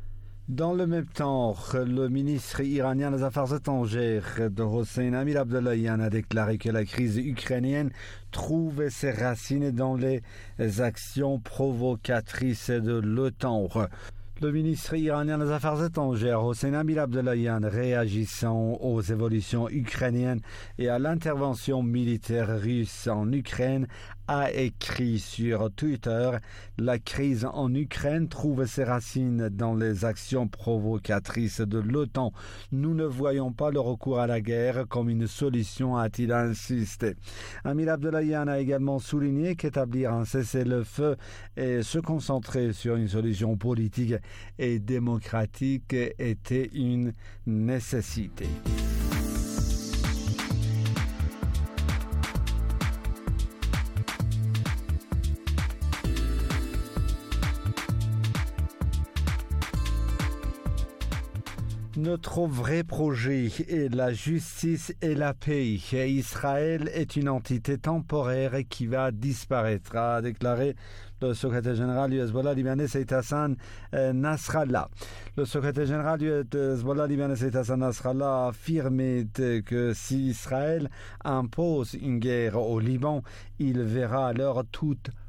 Dans le même temps, le ministre iranien des Affaires étrangères, Hossein Amir-Abdollahian, a déclaré que la crise ukrainienne trouve ses racines dans les actions provocatrices de l'OTAN. Le ministre iranien des Affaires étrangères, Hossein Amir-Abdollahian, réagissant aux évolutions ukrainiennes et à l'intervention militaire russe en Ukraine, a écrit sur Twitter « La crise en Ukraine trouve ses racines dans les actions provocatrices de l'OTAN. Nous ne voyons pas le recours à la guerre comme une solution », a-t-il insisté. Amir Abdollahian a également souligné qu'établir un cessez-le-feu et se concentrer sur une solution politique et démocratique était une nécessité. Notre vrai projet est la justice et la paix. Et Israël est une entité temporaire qui va disparaître, a déclaré le secrétaire général du Hezbollah libanais Saïd Hassan Nasrallah. Le secrétaire général du Hezbollah libanais Saïd Hassan Nasrallah a affirmé que si Israël impose une guerre au Liban, il verra alors toute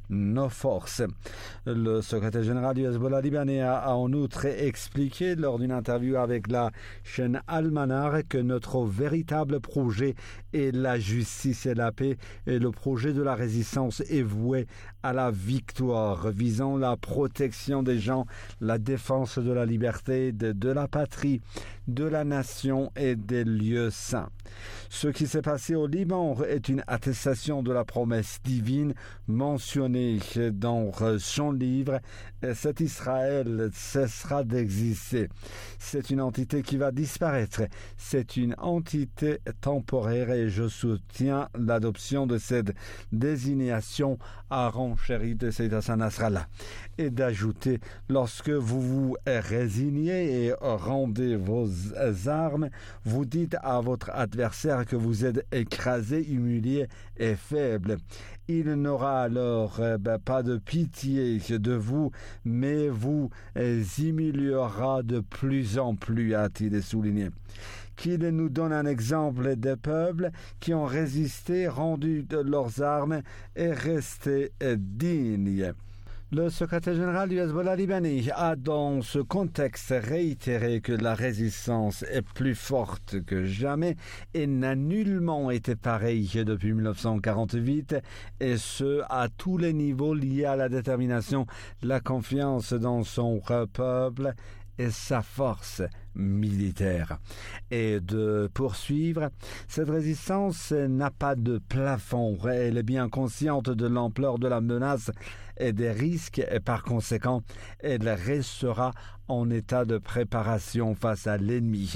nos forces. Le secrétaire général du Hezbollah libanais a en outre expliqué lors d'une interview avec la chaîne Al-Manar que notre véritable projet est la justice et la paix, et le projet de la résistance est voué à la victoire, visant la protection des gens, la défense de la liberté, de, de la patrie, de la nation et des lieux saints. Ce qui s'est passé au Liban est une attestation de la promesse divine mentionnée dans son livre. Cet Israël cessera d'exister. C'est une entité qui va disparaître. C'est une entité temporaire et je soutiens l'adoption de cette désignation à renchéri de Sayyid Hassan Nasrallah. Et d'ajouter, lorsque vous vous résignez et rendez vos armes, vous dites à votre adversaire que vous êtes écrasé, humilié et faible. Il n'aura alors euh, ben, pas de pitié de vous, mais vous euh, humiliera de plus en plus, a-t-il souligné. Qu'il nous donne un exemple des peuples qui ont résisté, rendu de leurs armes et resté euh, dignes. Le secrétaire général du Hezbollah libanais a dans ce contexte réitéré que la résistance est plus forte que jamais et n'a nullement été pareille depuis mille neuf cent quarante-huit, et ce à tous les niveaux liés à la détermination, la confiance dans son peuple et sa force militaire. Et de poursuivre, cette résistance n'a pas de plafond. Elle est bien consciente de l'ampleur de la menace et des risques, et par conséquent, elle restera en état de préparation face à l'ennemi.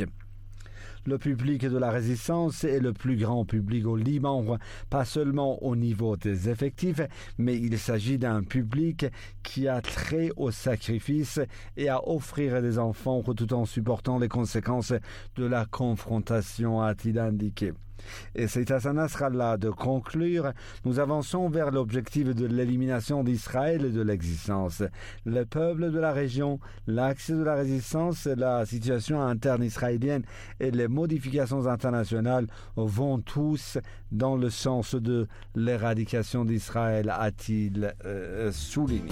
Le public de la résistance est le plus grand public au Liban, pas seulement au niveau des effectifs, mais il s'agit d'un public qui a trait au sacrifice et à offrir des enfants tout en supportant les conséquences de la confrontation, a-t-il indiqué. Et c'est à Nasrallah de conclure, nous avançons vers l'objectif de l'élimination d'Israël et de l'existence. Le peuple de la région, l'axe de la résistance, la situation interne israélienne et les modifications internationales vont tous dans le sens de l'éradication d'Israël, a-t-il euh, souligné.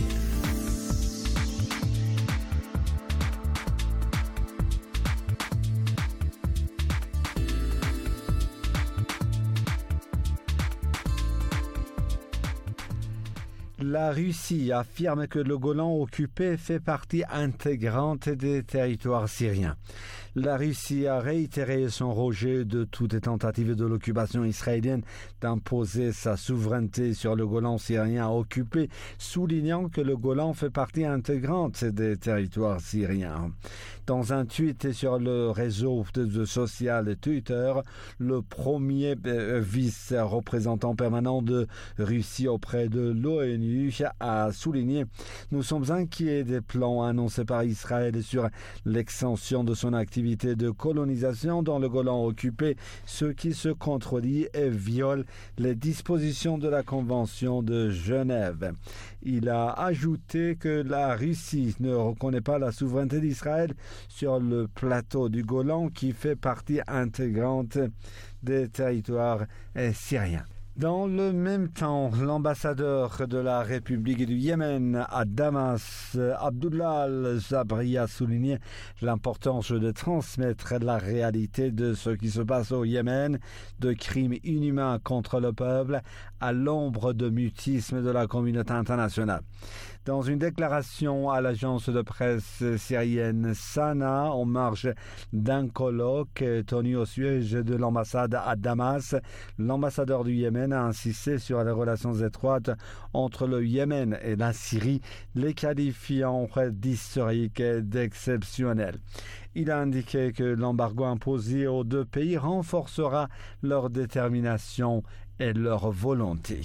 La Russie affirme que le Golan occupé fait partie intégrante des territoires syriens. La Russie a réitéré son rejet de toute tentative de l'occupation israélienne d'imposer sa souveraineté sur le Golan syrien occupé, soulignant que le Golan fait partie intégrante des territoires syriens. Dans un tweet sur le réseau de social Twitter, le premier vice-représentant permanent de Russie auprès de l'ONU a souligné « Nous sommes inquiets des plans annoncés par Israël sur l'extension de son activité de colonisation dans le Golan occupé, ce qui se contredit et viole les dispositions de la Convention de Genève. » Il a ajouté que la Russie ne reconnaît pas la souveraineté d'Israël sur le plateau du Golan qui fait partie intégrante des territoires syriens. Dans le même temps, l'ambassadeur de la République du Yémen à Damas, Abdullah al-Zabri, a souligné l'importance de transmettre la réalité de ce qui se passe au Yémen, de crimes inhumains contre le peuple, à l'ombre de mutisme de la communauté internationale. Dans une déclaration à l'agence de presse syrienne Sana, en marge d'un colloque tenu au siège de l'ambassade à Damas, l'ambassadeur du Yémen a insisté sur les relations étroites entre le Yémen et la Syrie, les qualifiant d'historiques et d'exceptionnels. Il a indiqué que l'embargo imposé aux deux pays renforcera leur détermination et leur volonté.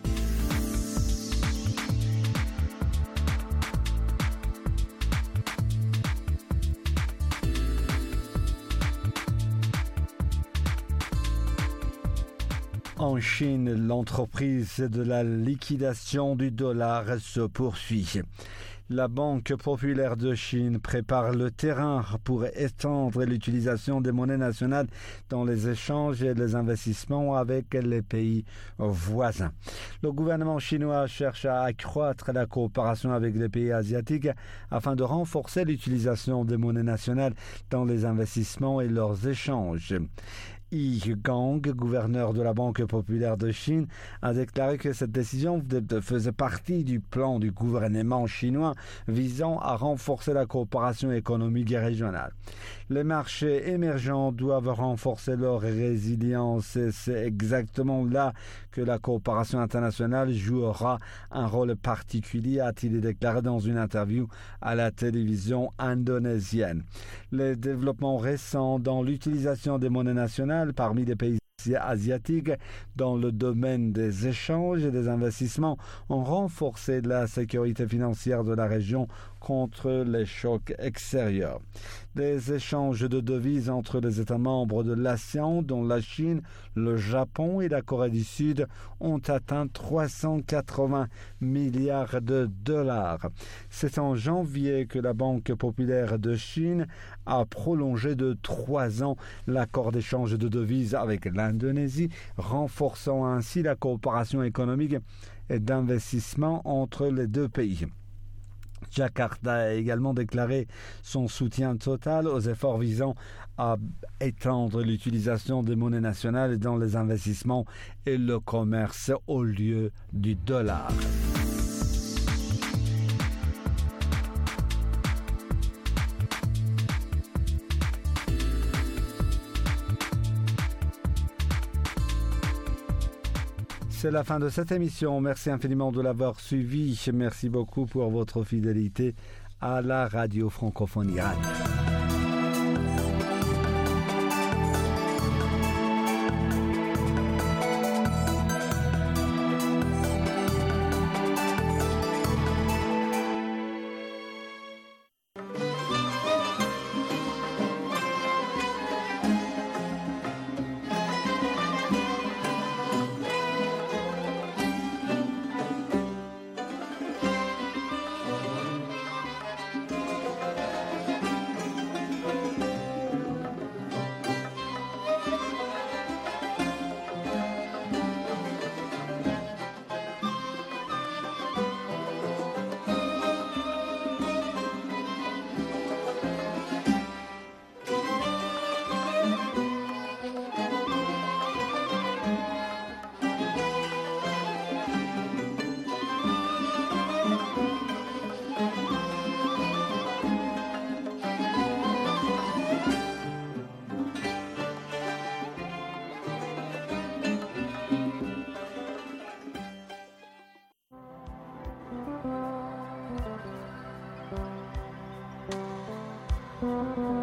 En Chine, l'entreprise de la liquidation du dollar se poursuit. La Banque populaire de Chine prépare le terrain pour étendre l'utilisation des monnaies nationales dans les échanges et les investissements avec les pays voisins. Le gouvernement chinois cherche à accroître la coopération avec les pays asiatiques afin de renforcer l'utilisation des monnaies nationales dans les investissements et leurs échanges. Yi Gang, gouverneur de la Banque populaire de Chine, a déclaré que cette décision faisait partie du plan du gouvernement chinois visant à renforcer la coopération économique et régionale. Les marchés émergents doivent renforcer leur résilience et c'est exactement là que la coopération internationale jouera un rôle particulier, a-t-il déclaré dans une interview à la télévision indonésienne. Les développements récents dans l'utilisation des monnaies nationales parmi les pays asiatiques dans le domaine des échanges et des investissements ont renforcé la sécurité financière de la région contre les chocs extérieurs. Des échanges de devises entre les États membres de l'ASEAN, dont la Chine, le Japon et la Corée du Sud, ont atteint trois cent quatre-vingts milliards de dollars. C'est en janvier que la Banque populaire de Chine a prolongé de trois ans l'accord d'échange de devises avec l'Indonésie, renforçant ainsi la coopération économique et d'investissement entre les deux pays. Jakarta a également déclaré son soutien total aux efforts visant à étendre l'utilisation des monnaies nationales dans les investissements et le commerce au lieu du dollar. C'est la fin de cette émission. Merci infiniment de l'avoir suivi. Merci beaucoup pour votre fidélité à la radio francophone iranienne.
Thank you.